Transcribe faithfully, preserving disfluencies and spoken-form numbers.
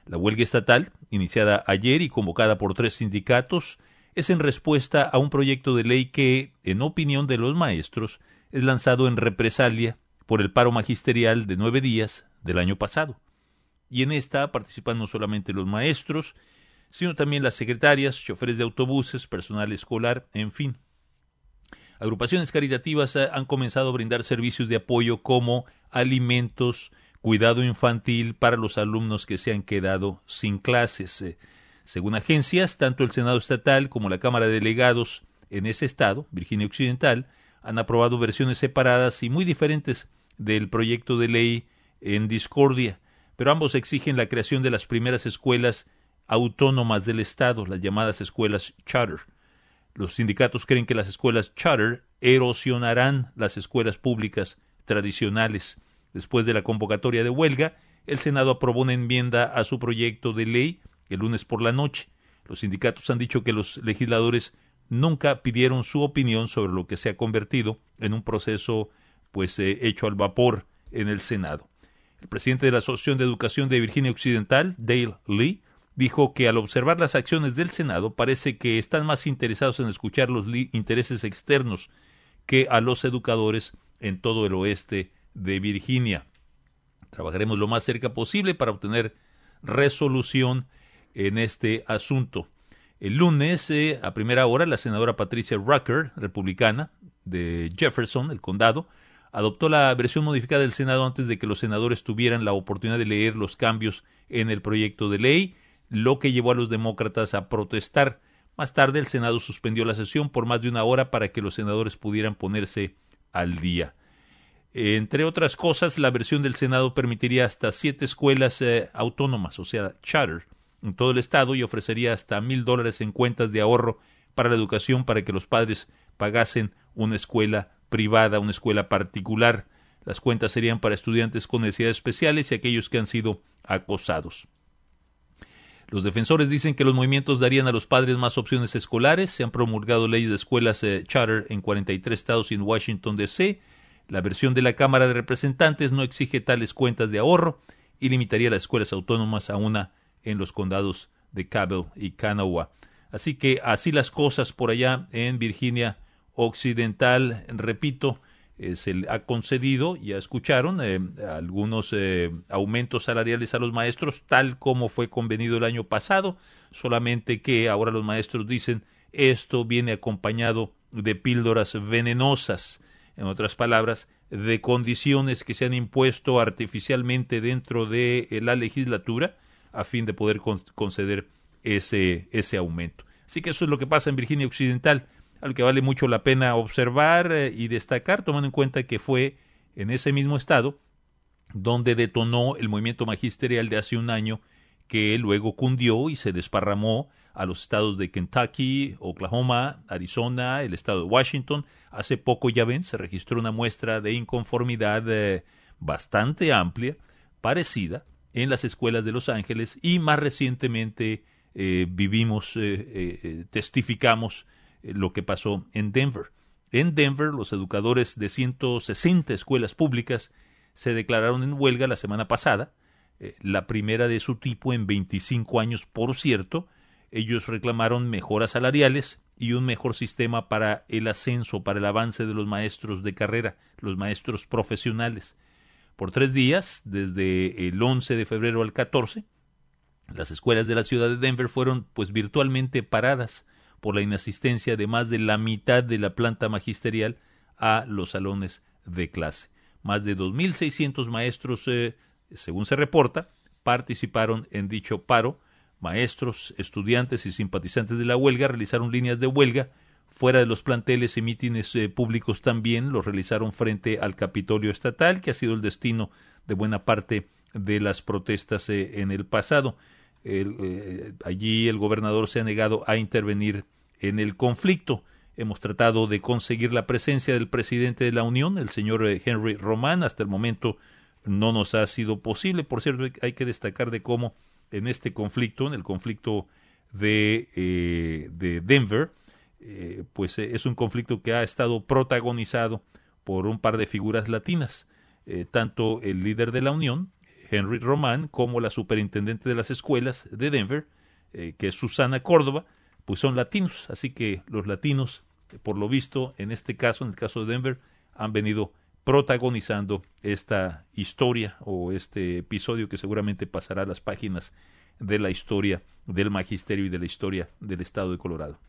La huelga estatal, iniciada ayer y convocada por tres sindicatos, es en respuesta a un proyecto de ley que, en opinión de los maestros, es lanzado en represalia por el paro magisterial de nueve días del año pasado. Y en esta participan no solamente los maestros, sino también las secretarias, choferes de autobuses, personal escolar, en fin. Agrupaciones caritativas han comenzado a brindar servicios de apoyo como alimentos, cuidado infantil para los alumnos que se han quedado sin clases. Según agencias, tanto el Senado estatal como la Cámara de Delegados en ese estado, Virginia Occidental, han aprobado versiones separadas y muy diferentes del proyecto de ley en discordia, pero ambos exigen la creación de las primeras escuelas autónomas del estado, las llamadas escuelas charter. Los sindicatos creen que las escuelas charter erosionarán las escuelas públicas tradicionales. Después de la convocatoria de huelga, el Senado aprobó una enmienda a su proyecto de ley el lunes por la noche. Los sindicatos han dicho que los legisladores nunca pidieron su opinión sobre lo que se ha convertido en un proceso pues eh, hecho al vapor en el Senado. El presidente de la Asociación de Educación de Virginia Occidental, Dale Lee, dijo que al observar las acciones del Senado parece que están más interesados en escuchar los intereses externos que a los educadores en todo el oeste de Virginia. Trabajaremos lo más cerca posible para obtener resolución en este asunto. El lunes, eh, a primera hora, la senadora Patricia Rucker, republicana de Jefferson, el condado, adoptó la versión modificada del Senado antes de que los senadores tuvieran la oportunidad de leer los cambios en el proyecto de ley, lo que llevó a los demócratas a protestar. Más tarde, el Senado suspendió la sesión por más de una hora para que los senadores pudieran ponerse al día. Entre otras cosas, la versión del Senado permitiría hasta siete escuelas eh, autónomas, o sea, charter, en todo el estado y ofrecería hasta mil dólares en cuentas de ahorro para la educación para que los padres pagasen una escuela privada, una escuela particular. Las cuentas serían para estudiantes con necesidades especiales y aquellos que han sido acosados. Los defensores dicen que los movimientos darían a los padres más opciones escolares. Se han promulgado leyes de escuelas eh, charter en cuarenta y tres estados y en Washington, D C La versión de la Cámara de Representantes no exige tales cuentas de ahorro y limitaría las escuelas autónomas a una en los condados de Cabell y Kanawha. Así que así las cosas por allá en Virginia Occidental. Repito, eh, se le ha concedido, ya escucharon, eh, algunos eh, aumentos salariales a los maestros, tal como fue convenido el año pasado, solamente que ahora los maestros dicen esto viene acompañado de píldoras venenosas. En otras palabras, de condiciones que se han impuesto artificialmente dentro de la legislatura a fin de poder con- conceder ese, ese aumento. Así que eso es lo que pasa en Virginia Occidental, algo que vale mucho la pena observar eh, y destacar, tomando en cuenta que fue en ese mismo estado donde detonó el movimiento magisterial de hace un año, que luego cundió y se desparramó a los estados de Kentucky, Oklahoma, Arizona, el estado de Washington. Hace poco, ya ven, se registró una muestra de inconformidad eh, bastante amplia, parecida, en las escuelas de Los Ángeles, y más recientemente eh, vivimos, eh, eh, testificamos eh, lo que pasó en Denver. En Denver, los educadores de ciento sesenta escuelas públicas se declararon en huelga la semana pasada, eh, la primera de su tipo en veinticinco años, por cierto. Ellos reclamaron mejoras salariales y un mejor sistema para el ascenso, para el avance de los maestros de carrera, los maestros profesionales. Por tres días, desde el once de febrero al catorce, las escuelas de la ciudad de Denver fueron pues virtualmente paradas por la inasistencia de más de la mitad de la planta magisterial a los salones de clase. Más de dos mil seiscientos maestros, eh, según se reporta, participaron en dicho paro. Maestros, estudiantes y simpatizantes de la huelga realizaron líneas de huelga fuera de los planteles y mítines eh, públicos. También los realizaron frente al Capitolio Estatal, que ha sido el destino de buena parte de las protestas eh, en el pasado. El, eh, allí el gobernador se ha negado a intervenir en el conflicto. Hemos tratado de conseguir la presencia del presidente de la Unión, el señor eh, Henry Roman. Hasta el momento no nos ha sido posible. Por cierto, hay que destacar de cómo en este conflicto, en el conflicto de, eh, de Denver, eh, pues eh, es un conflicto que ha estado protagonizado por un par de figuras latinas, eh, tanto el líder de la Unión, Henry Roman, como la superintendente de las escuelas de Denver, eh, que es Susana Córdoba, pues son latinos. Así que los latinos, por lo visto, en este caso, en el caso de Denver, han venido protagonizando esta historia o este episodio que seguramente pasará a las páginas de la historia del magisterio y de la historia del estado de Colorado.